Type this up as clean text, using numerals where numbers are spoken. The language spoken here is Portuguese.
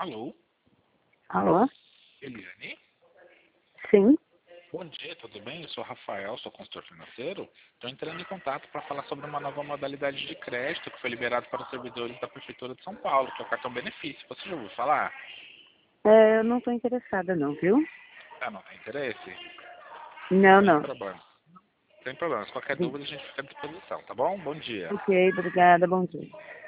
Alô, Alô? Eliane? Sim? Bom dia, tudo bem? Eu sou o Rafael, sou consultor financeiro. Estou entrando em contato para falar sobre uma nova modalidade de crédito que foi liberado para os servidores da Prefeitura de São Paulo, que é o cartão benefício. Você já ouviu falar? Eu não estou interessada não, viu? Ah, não tem interesse? Não, Sem não. problema. Sem problemas. Qualquer Sim. dúvida a gente fica à disposição, tá bom? Bom dia. Ok, obrigada, bom dia.